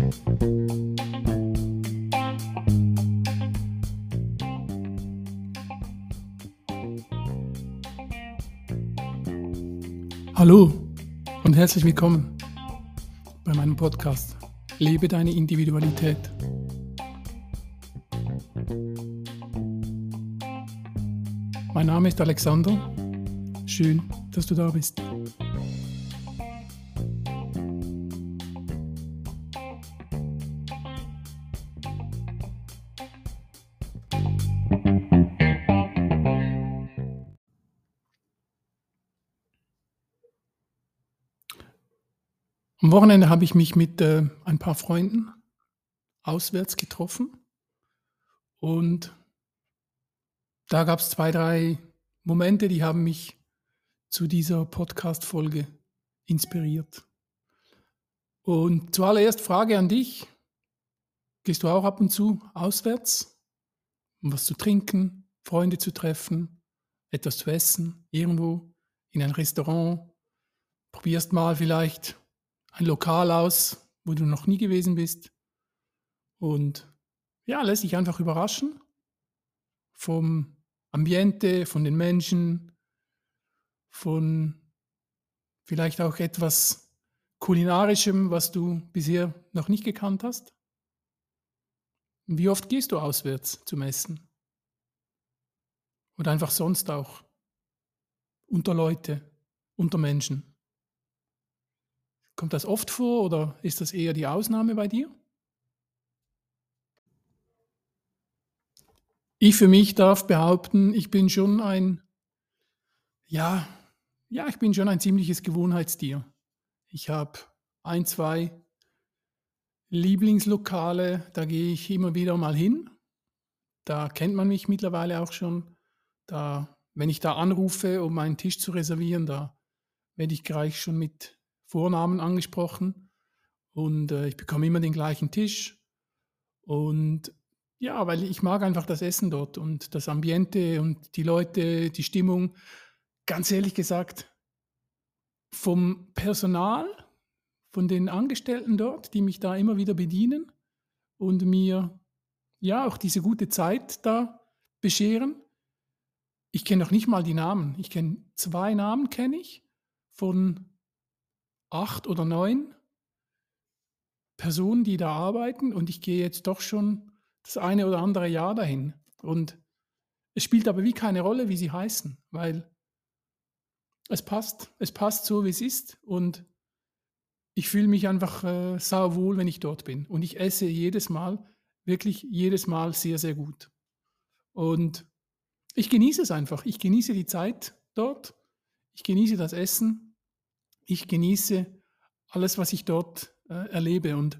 Hallo und herzlich willkommen bei meinem Podcast Lebe deine Individualität. Mein Name ist Alexander. Schön, dass du da bist. Am Wochenende habe ich mich mit ein paar Freunden auswärts getroffen und da gab es 2, 3 Momente, die haben mich zu dieser Podcast-Folge inspiriert. Und zuallererst Frage an dich: Gehst du auch ab und zu auswärts, um was zu trinken, Freunde zu treffen, etwas zu essen, irgendwo in ein Restaurant? Probierst mal vielleicht ein Lokal aus, wo du noch nie gewesen bist und ja, lässt dich einfach überraschen vom Ambiente, von den Menschen, von vielleicht auch etwas Kulinarischem, was du bisher noch nicht gekannt hast. Wie oft gehst du auswärts zum Essen? Oder einfach sonst auch unter Leute, unter Menschen? Kommt das oft vor oder ist das eher die Ausnahme bei dir? Ich für mich darf behaupten, ich bin schon ja, ich bin schon ein ziemliches Gewohnheitstier. Ich habe ein, 2 Lieblingslokale, da gehe ich immer wieder mal hin. Da kennt man mich mittlerweile auch schon. Wenn ich da anrufe, um einen Tisch zu reservieren, da werde ich gleich schon mit Vornamen angesprochen und ich bekomme immer den gleichen Tisch. Und ja, weil ich mag einfach das Essen dort und das Ambiente und die Leute, die Stimmung. Ganz ehrlich gesagt, vom Personal, von den Angestellten dort, die mich da immer wieder bedienen und mir ja auch diese gute Zeit da bescheren. Ich kenne noch nicht mal die Namen. Ich kenne 2 Namen kenne ich von 8 oder 9 Personen, die da arbeiten und ich gehe jetzt doch schon das eine oder andere Jahr dahin. Und es spielt aber wie keine Rolle, wie sie heißen, weil es passt. Es passt so, wie es ist und ich fühle mich einfach, sauwohl, wenn ich dort bin und ich esse jedes Mal, wirklich jedes Mal sehr, sehr gut. Und ich genieße es einfach. Ich genieße die Zeit dort. Ich genieße das Essen. Ich genieße alles, was ich dort, erlebe und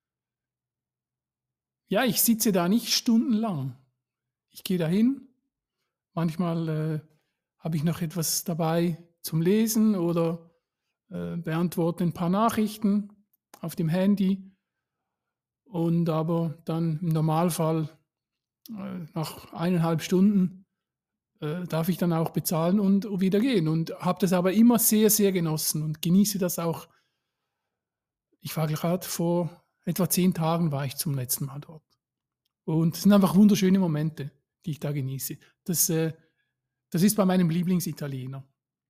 ja, ich sitze da nicht stundenlang. Ich gehe dahin, manchmal, habe ich noch etwas dabei zum Lesen oder, beantworte ein paar Nachrichten auf dem Handy und aber dann im Normalfall, nach 1,5 Stunden, darf ich dann auch bezahlen und wieder gehen und habe das aber immer sehr, sehr genossen und genieße das auch. Ich war gerade vor etwa 10 Tagen war ich zum letzten Mal dort. Und es sind einfach wunderschöne Momente, die ich da genieße. Das ist bei meinem Lieblingsitaliener.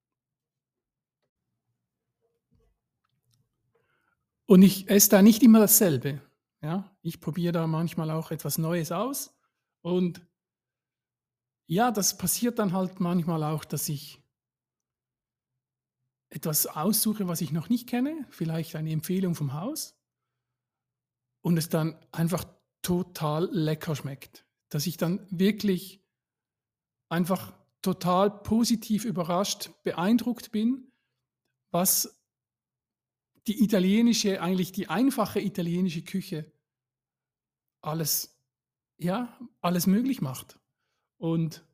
Und ich esse da nicht immer dasselbe. Ja? Ich probiere da manchmal auch etwas Neues aus. Und ja, das passiert dann halt manchmal auch, dass ich etwas aussuche, was ich noch nicht kenne, vielleicht eine Empfehlung vom Haus, und es dann einfach total lecker schmeckt. Dass ich dann wirklich einfach total positiv überrascht, beeindruckt bin, was eigentlich die einfache italienische Küche alles, ja, alles möglich macht. Und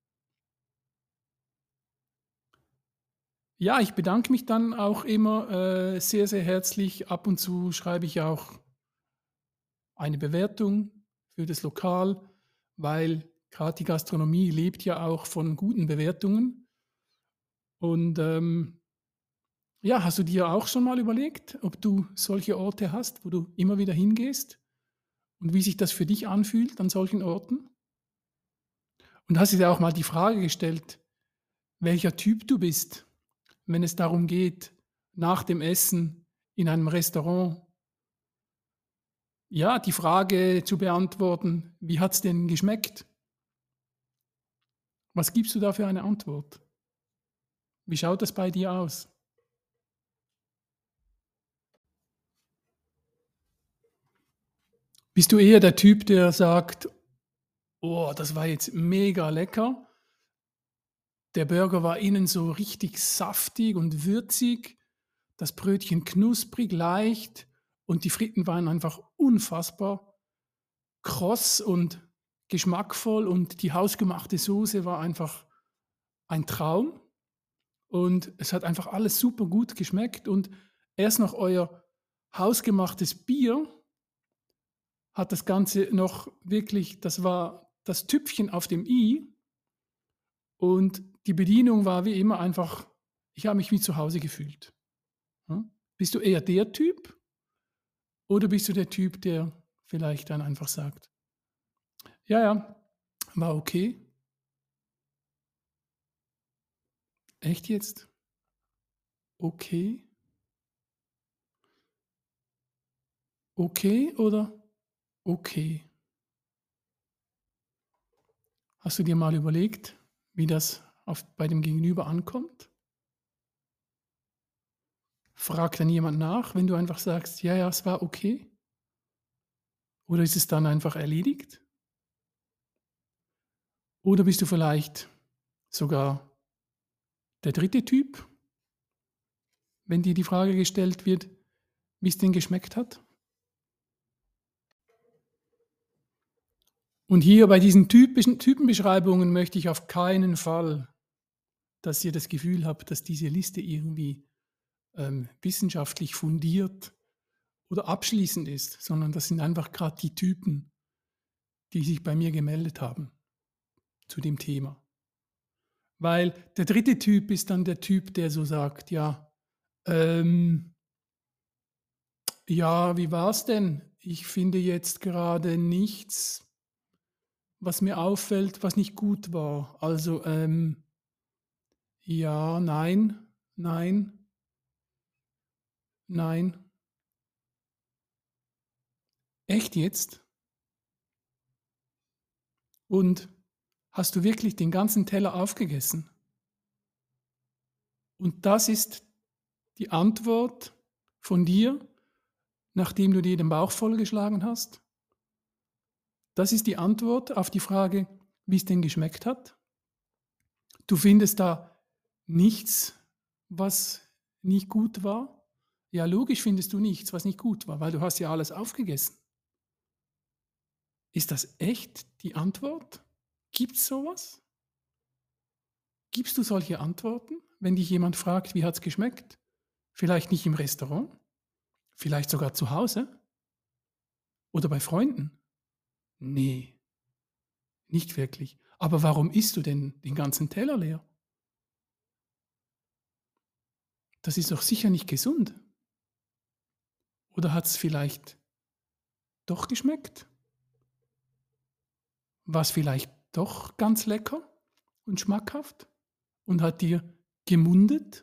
ja, ich bedanke mich dann auch immer sehr, sehr herzlich. Ab und zu schreibe ich auch eine Bewertung für das Lokal, weil gerade die Gastronomie lebt ja auch von guten Bewertungen. Und Ja, hast du dir auch schon mal überlegt, ob du solche Orte hast, wo du immer wieder hingehst und wie sich das für dich anfühlt an solchen Orten? Und hast du dir auch mal die Frage gestellt, welcher Typ du bist, wenn es darum geht, nach dem Essen in einem Restaurant, ja, die Frage zu beantworten: „Wie hat's denn geschmeckt?“ Was gibst du da für eine Antwort? Wie schaut das bei dir aus? Bist du eher der Typ, der sagt: „Oh, das war jetzt mega lecker. Der Burger war innen so richtig saftig und würzig, das Brötchen knusprig, leicht und die Fritten waren einfach unfassbar kross und geschmackvoll und die hausgemachte Soße war einfach ein Traum und es hat einfach alles super gut geschmeckt und erst noch euer hausgemachtes Bier hat das Ganze noch wirklich, das war das Tüpfchen auf dem i und die Bedienung war wie immer einfach, ich habe mich wie zu Hause gefühlt, ja? Bist du eher der Typ oder bist du der Typ, der vielleicht dann einfach sagt: „Ja, ja, war okay. Echt jetzt? Okay? Okay oder okay?“ Hast du dir mal überlegt, wie das bei dem Gegenüber ankommt? Fragt dann jemand nach, wenn du einfach sagst: „Ja, ja, es war okay“? Oder ist es dann einfach erledigt? Oder bist du vielleicht sogar der dritte Typ, wenn dir die Frage gestellt wird, wie es denn geschmeckt hat? Und hier bei diesen typischen Typenbeschreibungen möchte ich auf keinen Fall, dass ihr das Gefühl habt, dass diese Liste irgendwie, wissenschaftlich fundiert oder abschließend ist, sondern das sind einfach gerade die Typen, die sich bei mir gemeldet haben zu dem Thema. Weil der dritte Typ ist dann der Typ, der so sagt: „Ja, ähm, ja, wie war's denn? Ich finde jetzt gerade nichts, was mir auffällt, was nicht gut war. Also, ja, nein, nein, nein. Echt jetzt? Und hast du wirklich den ganzen Teller aufgegessen?“ Und das ist die Antwort von dir, nachdem du dir den Bauch vollgeschlagen hast? Das ist die Antwort auf die Frage, wie es denn geschmeckt hat? Du findest da nichts, was nicht gut war? Ja, logisch findest du nichts, was nicht gut war, weil du hast ja alles aufgegessen. Ist das echt die Antwort? Gibt's so was? Gibst du solche Antworten, wenn dich jemand fragt: „Wie hat's geschmeckt?“ Vielleicht nicht im Restaurant, vielleicht sogar zu Hause oder bei Freunden? Ne, nicht wirklich. Aber warum isst du denn den ganzen Teller leer? Das ist doch sicher nicht gesund. Oder hat's vielleicht doch geschmeckt? War's vielleicht doch ganz lecker und schmackhaft und hat dir gemundet?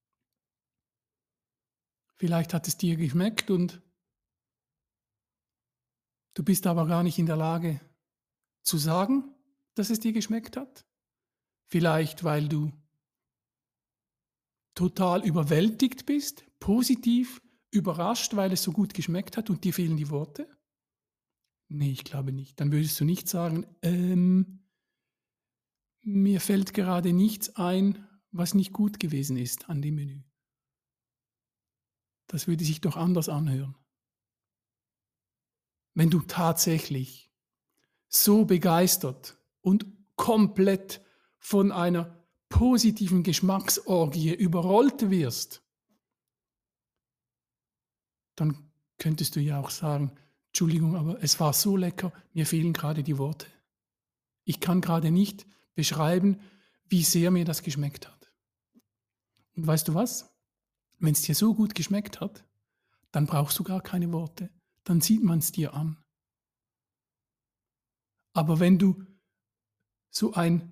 Vielleicht hat es dir geschmeckt und du bist aber gar nicht in der Lage zu sagen, dass es dir geschmeckt hat? Vielleicht, weil du total überwältigt bist, positiv überrascht, weil es so gut geschmeckt hat und dir fehlen die Worte? Ne, ich glaube nicht. Dann würdest du nicht sagen: Mir fällt gerade nichts ein, was nicht gut gewesen ist an dem Menü.“ Das würde sich doch anders anhören. Wenn du tatsächlich so begeistert und komplett von einer positiven Geschmacksorgie überrollt wirst, dann könntest du ja auch sagen: „Entschuldigung, aber es war so lecker, mir fehlen gerade die Worte. Ich kann gerade nicht beschreiben, wie sehr mir das geschmeckt hat.“ Und weißt du was? Wenn es dir so gut geschmeckt hat, dann brauchst du gar keine Worte, dann sieht man es dir an. Aber wenn du so ein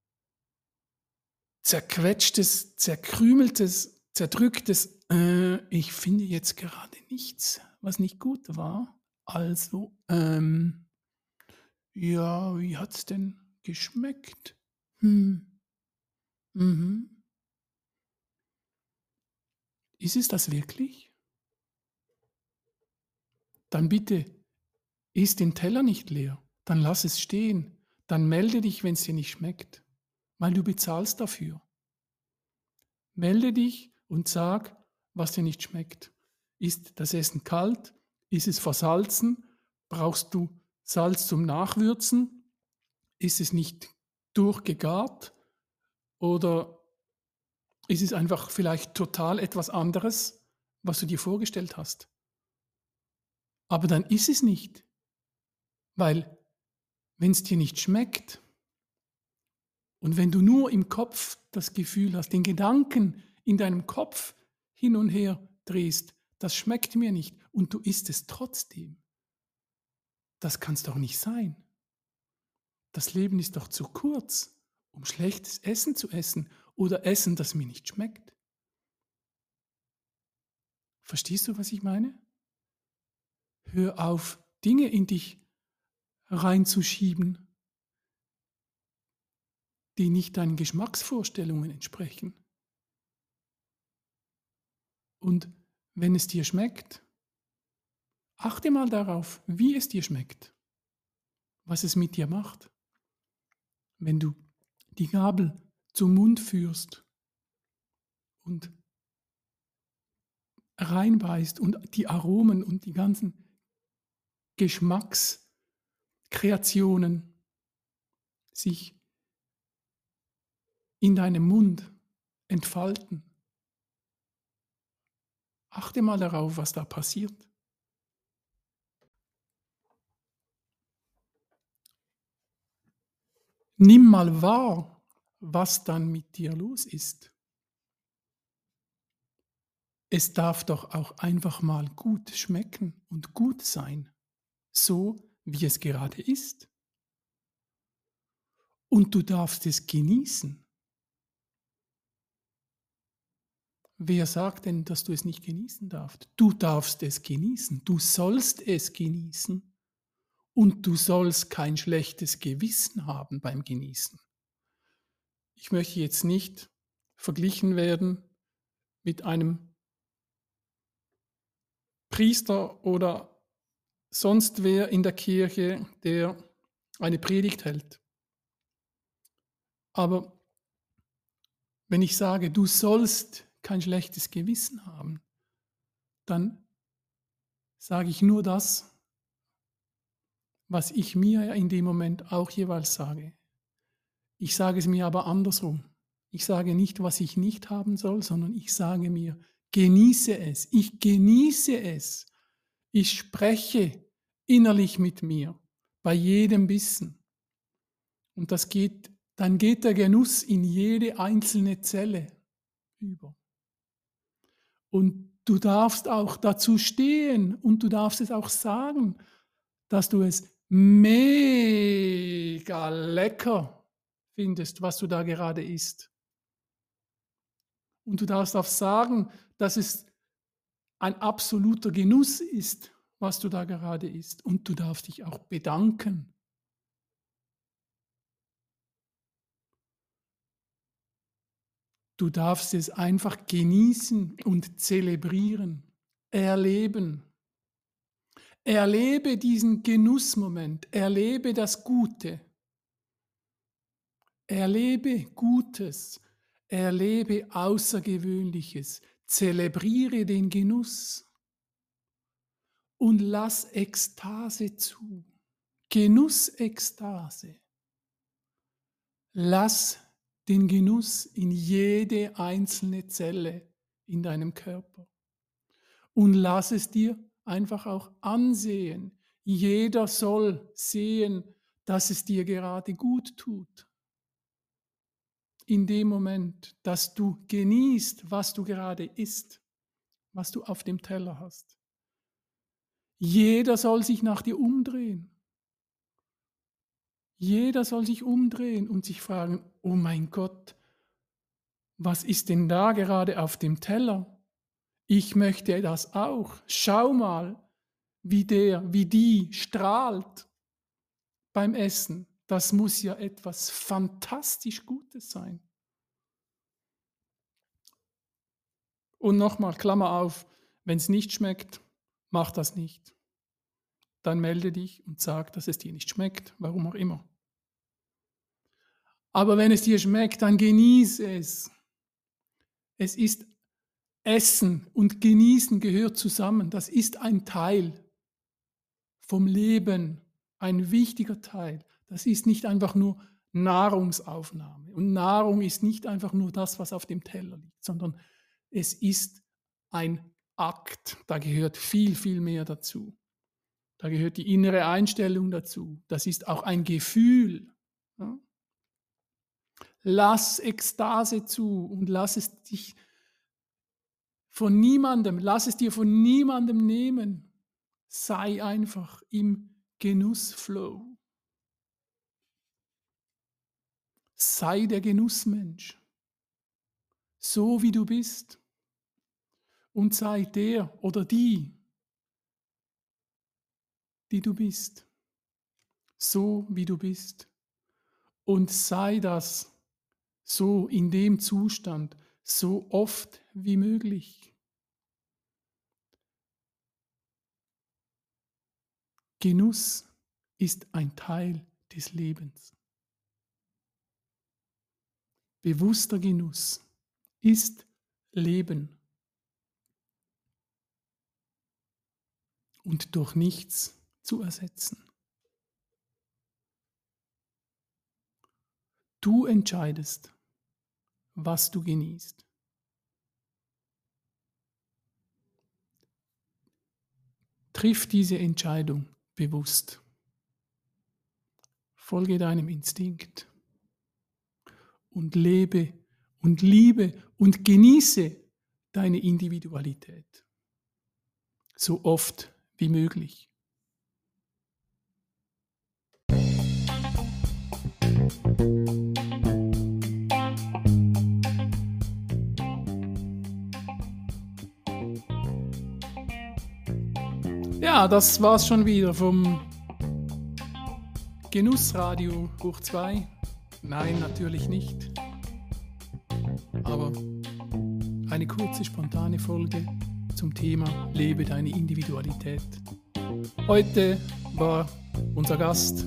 zerquetschtes, zerkrümeltes, zerdrücktes, „Ich finde jetzt gerade nichts, was nicht gut war. Also, ja, wie hat's denn geschmeckt? Hm, mhm. Ist es das wirklich? Dann bitte iss den Teller nicht leer. Dann lass es stehen. Dann melde dich, wenn's dir nicht schmeckt, weil du bezahlst dafür. Melde dich und sag, was dir nicht schmeckt. Ist das Essen kalt? Ist es versalzen? Brauchst du Salz zum Nachwürzen? Ist es nicht durchgegart? Oder ist es einfach vielleicht total etwas anderes, was du dir vorgestellt hast? Aber dann ist es nicht, weil wenn es dir nicht schmeckt und wenn du nur im Kopf das Gefühl hast, den Gedanken in deinem Kopf hin und her drehst, das schmeckt mir nicht und du isst es trotzdem, das kann's doch nicht sein. Das Leben ist doch zu kurz, um schlechtes Essen zu essen oder Essen, das mir nicht schmeckt. Verstehst du, was ich meine? Hör auf, Dinge in dich reinzuschieben, die nicht deinen Geschmacksvorstellungen entsprechen. Und wenn es dir schmeckt, achte mal darauf, wie es dir schmeckt, was es mit dir macht. Wenn du die Gabel zum Mund führst und reinbeißt und die Aromen und die ganzen Geschmackskreationen sich in deinem Mund entfalten. Achte mal darauf, was da passiert. Nimm mal wahr, was dann mit dir los ist. Es darf doch auch einfach mal gut schmecken und gut sein, so wie es gerade ist. Und du darfst es genießen. Wer sagt denn, dass du es nicht genießen darfst? Du darfst es genießen. Du sollst es genießen. Und du sollst kein schlechtes Gewissen haben beim Genießen. Ich möchte jetzt nicht verglichen werden mit einem Priester oder sonst wer in der Kirche, der eine Predigt hält. Aber wenn ich sage, du sollst kein schlechtes Gewissen haben, dann sage ich nur das, was ich mir in dem Moment auch jeweils sage. Ich sage es mir aber andersrum. Ich sage nicht, was ich nicht haben soll, sondern ich sage mir, genieße es. Ich genieße es. Ich spreche innerlich mit mir bei jedem Bissen. Und dann geht der Genuss in jede einzelne Zelle über. Und du darfst auch dazu stehen und du darfst es auch sagen, dass du es mega lecker findest, was du da gerade isst. Und du darfst auch sagen, dass es ein absoluter Genuss ist, was du da gerade isst. Und du darfst dich auch bedanken. Du darfst es einfach genießen und zelebrieren, erleben. Erlebe diesen Genussmoment, erlebe das Gute, erlebe Gutes, erlebe Außergewöhnliches, zelebriere den Genuss und lass Ekstase zu. Genussekstase. Lass den Genuss in jede einzelne Zelle in deinem Körper und lass es dir einfach auch ansehen. Jeder soll sehen, dass es dir gerade gut tut. In dem Moment, dass du genießt, was du gerade isst. was du auf dem Teller hast. Jeder soll sich nach dir umdrehen. Jeder soll sich umdrehen und sich fragen, oh mein Gott, was ist denn da gerade auf dem Teller? Ich möchte das auch. Schau mal, wie die strahlt beim Essen. Das muss ja etwas fantastisch Gutes sein. Und nochmal, Klammer auf, wenn es nicht schmeckt, mach das nicht. Dann melde dich und sag, dass es dir nicht schmeckt, warum auch immer. Aber wenn es dir schmeckt, dann genieße es. Es ist Essen und Genießen gehört zusammen. Das ist ein Teil vom Leben, ein wichtiger Teil. Das ist nicht einfach nur Nahrungsaufnahme. Und Nahrung ist nicht einfach nur das, was auf dem Teller liegt, sondern es ist ein Akt. Da gehört viel, viel mehr dazu. Da gehört die innere Einstellung dazu. Das ist auch ein Gefühl. Ja? Lass Ekstase zu und lass es dir von niemandem nehmen. Sei einfach im Genussflow. Sei der Genussmensch, so wie du bist. Und sei der oder die du bist, so wie du bist. Und sei das so in dem Zustand, so oft wie möglich. Genuss ist ein Teil des Lebens. Bewusster Genuss ist Leben und durch nichts zu ersetzen. Du entscheidest, was du genießt. Triff diese Entscheidung bewusst. Folge deinem Instinkt und lebe und liebe und genieße deine Individualität so oft wie möglich. Ja, das war's schon wieder vom Genussradio hoch 2. Nein, natürlich nicht. Aber eine kurze, spontane Folge zum Thema Lebe deine Individualität. Heute war unser Gast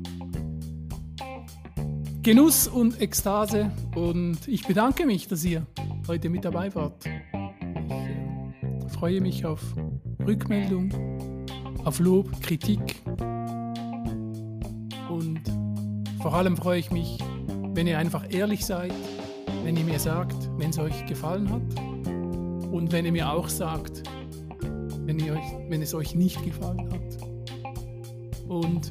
Genuss und Ekstase und ich bedanke mich, dass ihr heute mit dabei wart. Ich freue mich auf Rückmeldung, auf Lob, Kritik und vor allem freue ich mich, wenn ihr einfach ehrlich seid, wenn ihr mir sagt, wenn es euch gefallen hat und wenn ihr mir auch sagt, wenn es euch nicht gefallen hat. Und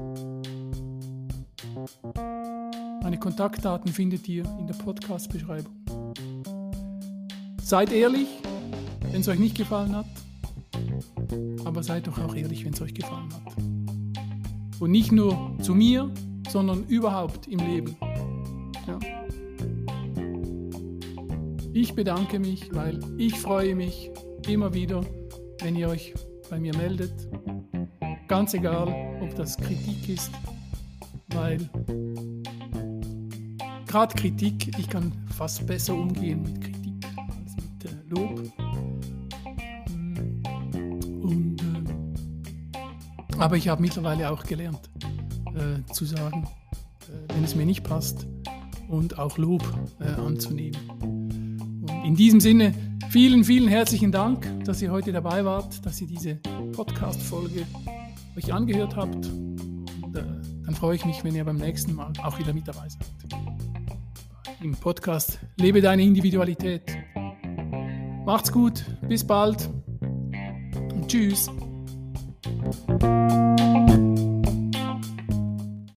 meine Kontaktdaten findet ihr in der Podcast-Beschreibung. Seid ehrlich, wenn es euch nicht gefallen hat, aber seid doch auch ehrlich, wenn es euch gefallen hat. Und nicht nur zu mir, sondern überhaupt im Leben. Ja. Ich bedanke mich, weil ich freue mich immer wieder, wenn ihr euch bei mir meldet. Ganz egal, ob das Kritik ist, weil gerade Kritik, ich kann fast besser umgehen mit Kritik als mit Lob. Aber ich habe mittlerweile auch gelernt, zu sagen, wenn es mir nicht passt und auch Lob anzunehmen. Und in diesem Sinne, vielen, vielen herzlichen Dank, dass ihr heute dabei wart, dass ihr diese Podcast-Folge euch angehört habt. Und dann freue ich mich, wenn ihr beim nächsten Mal auch wieder mit dabei seid. Im Podcast Lebe deine Individualität. Macht's gut, bis bald und tschüss.